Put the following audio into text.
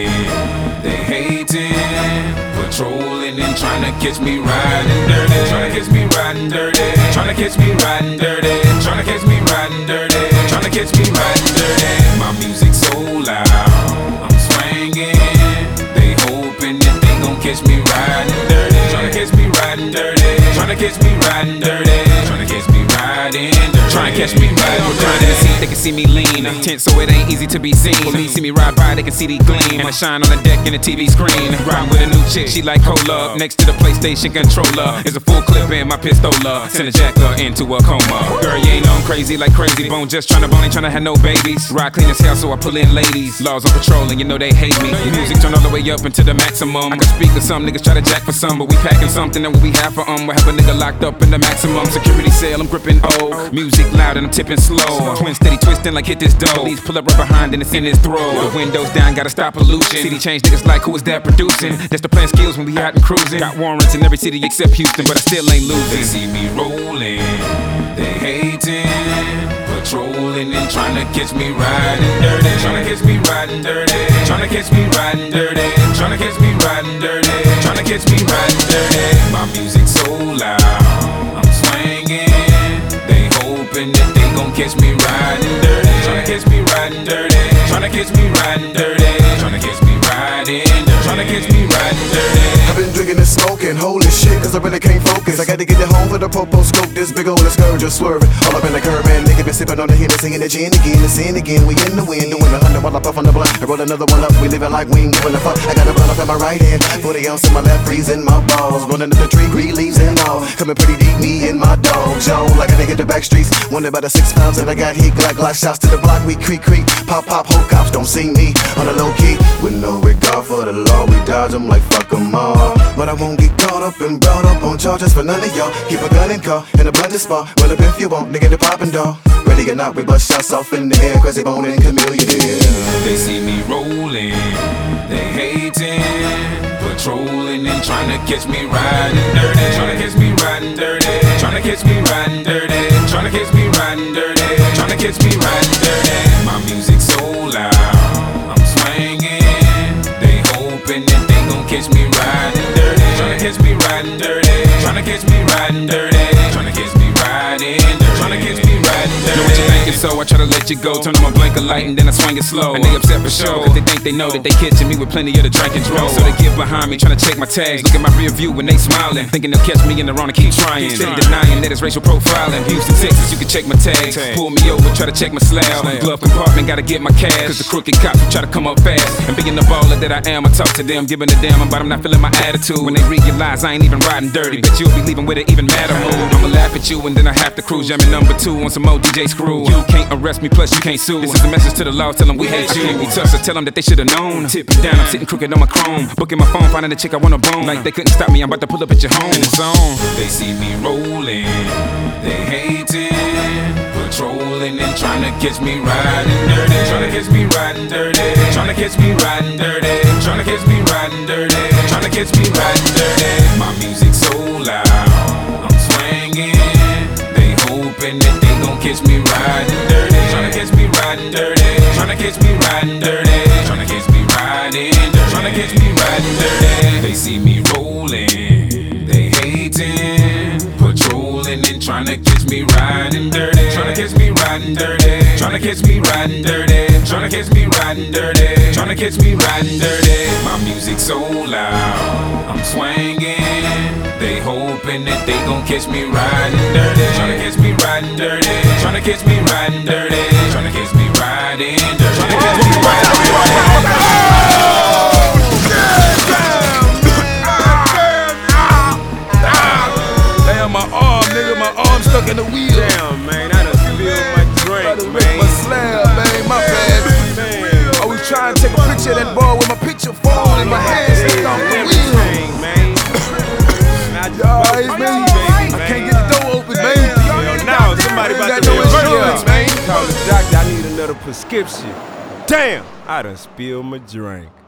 they hating, patrolling and trying to catch me riding dirty. Trying to catch me riding dirty. Trying to catch me riding dirty. Trying to catch me riding dirty. Trying to catch me riding dirty. My music so loud, I'm swinging. They hoping that they gon' catch me riding dirty. Trying to catch me riding dirty. Trying to catch me riding dirty. Trying to catch me riding dirty. Trying to catch me riding dirty. They can see me lean, tense so it ain't easy to be seen. Police see me ride by, they can see the gleam, and I shine on the deck in the TV screen. Riding with a new chick, she like cola. Next to the PlayStation controller is a full clip in my pistola. Send a jacker into a coma. Girl, you ain't know I'm crazy like Crazy Bone, just tryna bone, ain't tryna have no babies. Ride clean as hell, so I pull in ladies. Laws on patrol, and you know they hate me. Music turn all the way up into the maximum. I can speak to some niggas try to jack for some, but we packing something that we have for we have a nigga locked up in the maximum security cell. I'm gripping oak, music loud and I'm tipping slow. Twin steady twisting like hit this dough. These pull up right behind and it's in his throat. The windows down, gotta stop pollution. City change niggas like who is that producing? That's the plan skills when we out and cruising. Got warrants in every city except Houston, but I still ain't losing. They see me rolling, they hating, patrolling and trying to catch me riding dirty. Trying to catch me riding dirty. Trying to catch me riding dirty. Trying to catch me riding dirty. Trying to catch me riding dirty. My music so loud, I'm swinging. They hoping that they gon' catch me riding dirty. Tryna catch me riding dirty. Tryna catch me riding dirty. Tryna catch me riding dirty. Tryna catch me riding dirty. I've been drinking and smoking, holy shit, cause I really can't focus. I gotta get it home for the popo scope, this big ol' scourge just swerving. All up in the curb, man, nigga been sipping on the Hennessy and the gin again, and sin again. We in the wind, doing 100 while I puff on the blunt. I roll another one up, we living like we ain't giving a fuck. I got a blunt up in my right hand, 40 ounce in my left, freezing my balls. Running up the tree, green leaves and all. Coming pretty deep, me and my dog, Joe. Like I done hit the back streets, wondered about the 6 pounds that I got here. Glock shots to the block, we creak, pop, whole cops don't see me on the low key. With no regard for the law, we dodge them like fuck them all. But I won't get caught up and brought up on charges for none of y'all. Keep a gun in car, in a blended spot. Well up if you want, nigga, the poppin' dog. Ready or not, we bust shots off in the air. Crazy Bone and Chameleon, yeah. They see me rolling, they hating, patrolling and trying to catch me riding dirty. Trying to catch me riding dirty. Trying to catch me riding dirty. Trying to catch me riding dirty. Trying to catch me riding dirty. My music so loud, I'm swinging. They hoping that they gon' catch me riding dirty. Trying to catch me riding dirty. Trying to catch me riding dirty. Trying to catch me riding dirty. Trying to catch me riding dirty. Know what you thinking, so I try to let you go. Turn on my blinker light and then I swing it slow. And they upset for sure, cause they think they know that they catching me with plenty of the drink and draw. So they get behind me, trying to check my tags. Look at my rear view when they smiling, thinking they'll catch me in the wrong and keep trying. Steady denying that it's racial profiling. Houston, Texas, you can check my tags. Pull me over, try to check my slab. Glove compartment, gotta get my cash. Cause the crooked cops will try to come up fast. And being the baller that I am, I talk to them, giving a damn about I'm not feeling my attitude. When they realize I ain't even riding dirty, bet you'll be leaving with it even madder mood. I'ma laugh at you and then I have to cruise. Jamming number 2 on some more DJ screw. You can't arrest me, plus you can't sue. This is a message to the law, tell them we hate you. We touch, so tell them that they should've known. Tip it down, I'm sitting crooked on my chrome. Booking my phone, finding a chick I wanna bone. Like they couldn't stop me, I'm about to pull up at your home. And it's on. They see me rolling, they hating, patrolling and trying to catch me riding dirty. Trying to catch me riding dirty. Trying to catch me riding dirty. Trying to catch me riding dirty. Trying to catch me riding dirty. My music so loud, I'm swinging. They hoping that they gon' catch me riding dirty. Trying to catch me riding dirty. Trying to catch me riding dirty. Trying to catch me riding dirty. Trying to catch me riding dirty. They see me rolling, they hating, patrolling and trying to catch me riding dirty. Trying to catch me riding dirty. Trying to catch me riding dirty. Trying to catch me riding dirty. Trying to catch me riding dirty. My music so loud, I'm swinging. They hoping that they gon' catch me riding dirty. Trying to catch me riding dirty. Trying to catch me riding dirty. Trying to catch me riding dirty. Trying to catch me riding dirty. Damn, my arm, nigga, my arm stuck in the wheel. Damn, man, I done spilled my drink, man. My slab, man, my bad. I was trying to take a picture of that ball with my picture phone in my hand, stuck on the wheel. Man. Y'all, man, I can't get the door open, man. Now somebody about to no insurance, man. Call the doctor, I need another prescription. Damn, I done spilled my drink.